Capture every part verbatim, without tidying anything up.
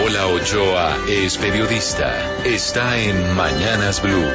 Paola Ochoa es periodista. Está en Mañanas Blue.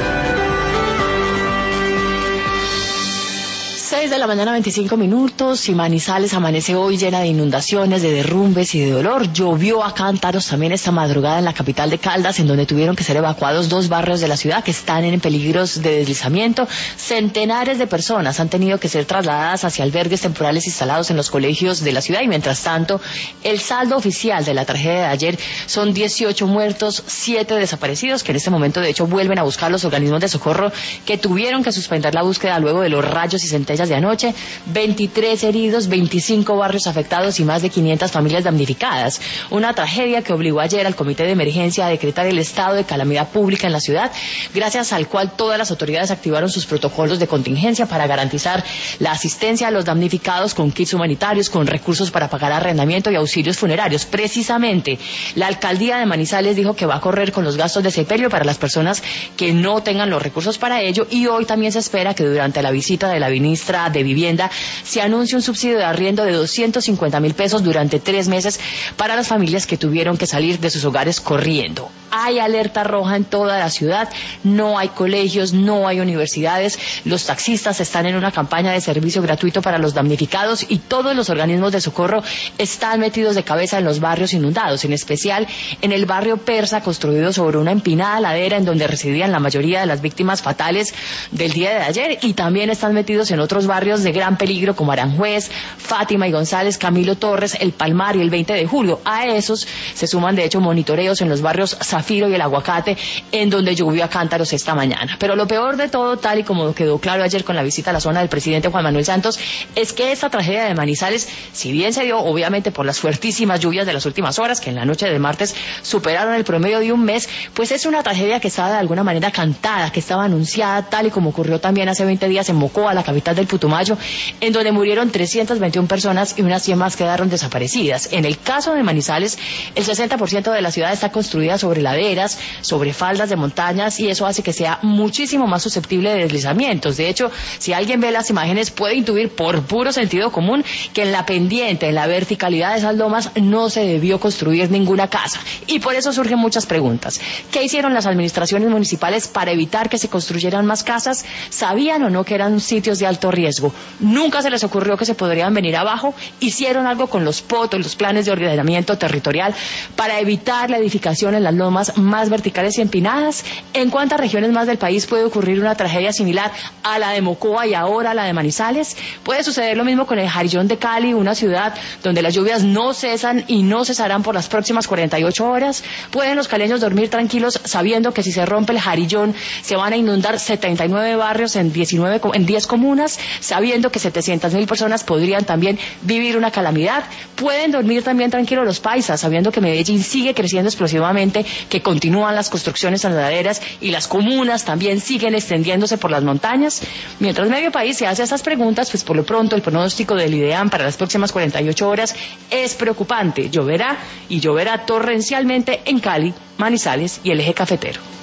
seis de la mañana, veinticinco minutos, y Manizales amanece hoy llena de inundaciones, de derrumbes y de dolor. Llovió a cántaros también esta madrugada en la capital de Caldas, en donde tuvieron que ser evacuados dos barrios de la ciudad que están en peligros de deslizamiento. Centenares de personas han tenido que ser trasladadas hacia albergues temporales instalados en los colegios de la ciudad, y mientras tanto, el saldo oficial de la tragedia de ayer son dieciocho muertos, siete desaparecidos, que en este momento de hecho vuelven a buscar los organismos de socorro que tuvieron que suspender la búsqueda luego de los rayos y centellas de anoche, veintitrés heridos, veinticinco barrios afectados y más de quinientas familias damnificadas. Una tragedia que obligó ayer al Comité de Emergencia a decretar el estado de calamidad pública en la ciudad, gracias al cual todas las autoridades activaron sus protocolos de contingencia para garantizar la asistencia a los damnificados con kits humanitarios, con recursos para pagar arrendamiento y auxilios funerarios. Precisamente, la alcaldía de Manizales dijo que va a correr con los gastos de sepelio para las personas que no tengan los recursos para ello, y hoy también se espera que durante la visita de la ministra de Vivienda se anuncie un subsidio de arriendo de doscientos cincuenta mil pesos durante tres meses para las familias que tuvieron que salir de sus hogares corriendo. Hay alerta roja en toda la ciudad, no hay colegios, no hay universidades, los taxistas están en una campaña de servicio gratuito para los damnificados, y todos los organismos de socorro están metidos de cabeza en los barrios inundados, en especial en el barrio Persa, construido sobre una empinada ladera en donde residían la mayoría de las víctimas fatales del día de ayer, y también están metidos en otros barrios de gran peligro como Aranjuez, Fátima y González, Camilo Torres, El Palmar y el veinte de julio. A esos se suman de hecho monitoreos en los barrios Zafiro y El Aguacate, en donde llovió a cántaros esta mañana. Pero lo peor de todo, tal y como quedó claro ayer con la visita a la zona del presidente Juan Manuel Santos, es que esta tragedia de Manizales, si bien se dio obviamente por las fuertísimas lluvias de las últimas horas, que en la noche de martes superaron el promedio de un mes, pues es una tragedia que estaba de alguna manera cantada, que estaba anunciada, tal y como ocurrió también hace veinte días en Mocoa, la capital del Putumayo, en donde murieron trescientas veintiuna personas y unas cien más quedaron desaparecidas. En el caso de Manizales, el sesenta por ciento de la ciudad está construida sobre laderas, sobre faldas de montañas, y eso hace que sea muchísimo más susceptible de deslizamientos. De hecho, si alguien ve las imágenes puede intuir por puro sentido común que en la pendiente, en la verticalidad de esas lomas, no se debió construir ninguna casa. Y por eso surgen muchas preguntas. ¿Qué hicieron las administraciones municipales para evitar que se construyeran más casas? ¿Sabían o no que eran sitios de alto riesgo? Nunca se les ocurrió que se podrían venir abajo. Hicieron algo con los P O T, los planes de ordenamiento territorial, para evitar la edificación en las lomas más verticales y empinadas. ¿En cuántas regiones más del país puede ocurrir una tragedia similar a la de Mocoa y ahora a la de Manizales? Puede suceder lo mismo con el Jarillón de Cali, una ciudad donde las lluvias no cesan y no cesarán por las próximas cuarenta y ocho horas. ¿Pueden los caleños dormir tranquilos sabiendo que si se rompe el Jarillón se van a inundar setenta y nueve barrios en diecinueve, en diez comunas, sabiendo que setecientas mil personas podrían también vivir una calamidad? ¿Pueden dormir también tranquilos los paisas sabiendo que Medellín sigue creciendo explosivamente, que continúan las construcciones en laderas y las comunas también siguen extendiéndose por las montañas? Mientras medio país se hace estas preguntas, pues por lo pronto el pronóstico del IDEAM para las próximas cuarenta y ocho horas es preocupante. Lloverá y lloverá torrencialmente en Cali, Manizales y el eje cafetero.